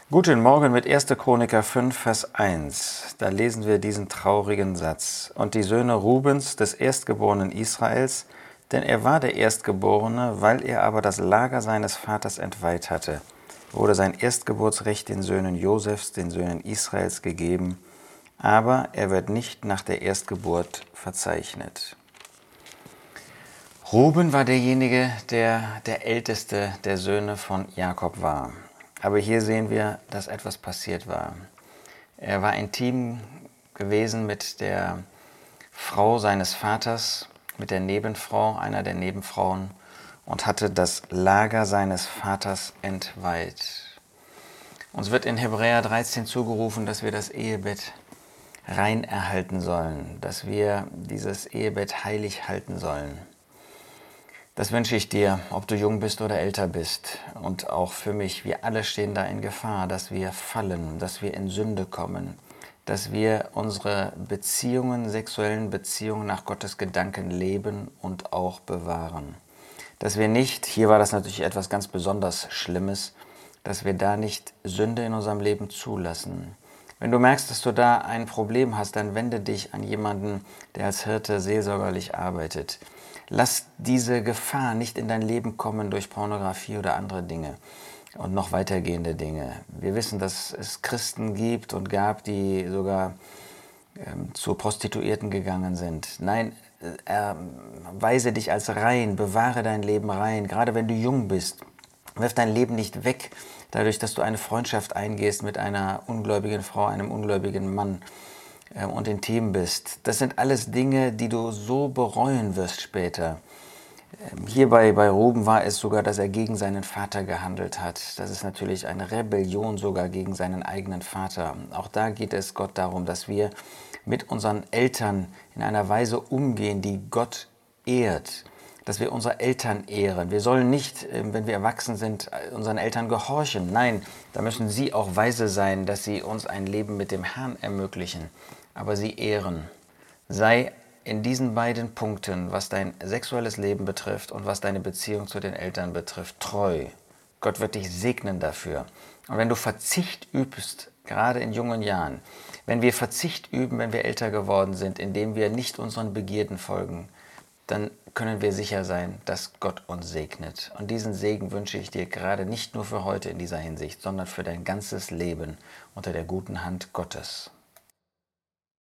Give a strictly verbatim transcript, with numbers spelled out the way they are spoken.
Guten Morgen mit erster Chroniker fünf, Vers eins. Da lesen wir diesen traurigen Satz. Und die Söhne Rubens, des Erstgeborenen Israels, denn er war der Erstgeborene, weil er aber das Lager seines Vaters entweiht hatte, wurde sein Erstgeburtsrecht den Söhnen Josefs, den Söhnen Israels, gegeben, aber er wird nicht nach der Erstgeburt verzeichnet. Ruben war derjenige, der der älteste der Söhne von Jakob war. Aber hier sehen wir, dass etwas passiert war. Er war intim gewesen mit der Frau seines Vaters, mit der Nebenfrau, einer der Nebenfrauen, und hatte das Lager seines Vaters entweiht. Uns wird in Hebräer dreizehn zugerufen, dass wir das Ehebett rein erhalten sollen, dass wir dieses Ehebett heilig halten sollen. Das wünsche ich dir, ob du jung bist oder älter bist, und auch für mich. Wir alle stehen da in Gefahr, dass wir fallen, dass wir in Sünde kommen, dass wir unsere Beziehungen, sexuellen Beziehungen nach Gottes Gedanken leben und auch bewahren. Dass wir nicht, hier war das natürlich etwas ganz besonders Schlimmes, dass wir da nicht Sünde in unserem Leben zulassen. Wenn du merkst, dass du da ein Problem hast, dann wende dich an jemanden, der als Hirte seelsorgerlich arbeitet. Lass diese Gefahr nicht in dein Leben kommen durch Pornografie oder andere Dinge und noch weitergehende Dinge. Wir wissen, dass es Christen gibt und gab, die sogar ähm, zu Prostituierten gegangen sind. Nein, äh, weise dich als rein, bewahre dein Leben rein, gerade wenn du jung bist. Wirf dein Leben nicht weg, dadurch, dass du eine Freundschaft eingehst mit einer ungläubigen Frau, einem ungläubigen Mann äh, und intim bist. Das sind alles Dinge, die du so bereuen wirst später. Ähm, hier bei, bei Ruben war es sogar, dass er gegen seinen Vater gehandelt hat. Das ist natürlich eine Rebellion sogar gegen seinen eigenen Vater. Auch da geht es Gott darum, dass wir mit unseren Eltern in einer Weise umgehen, die Gott ehrt. Dass wir unsere Eltern ehren. Wir sollen nicht, wenn wir erwachsen sind, unseren Eltern gehorchen. Nein, da müssen sie auch weise sein, dass sie uns ein Leben mit dem Herrn ermöglichen. Aber sie ehren. Sei in diesen beiden Punkten, was dein sexuelles Leben betrifft und was deine Beziehung zu den Eltern betrifft, treu. Gott wird dich segnen dafür. Und wenn du Verzicht übst, gerade in jungen Jahren, wenn wir Verzicht üben, wenn wir älter geworden sind, indem wir nicht unseren Begierden folgen, dann können wir sicher sein, dass Gott uns segnet. Und diesen Segen wünsche ich dir gerade nicht nur für heute in dieser Hinsicht, sondern für dein ganzes Leben unter der guten Hand Gottes.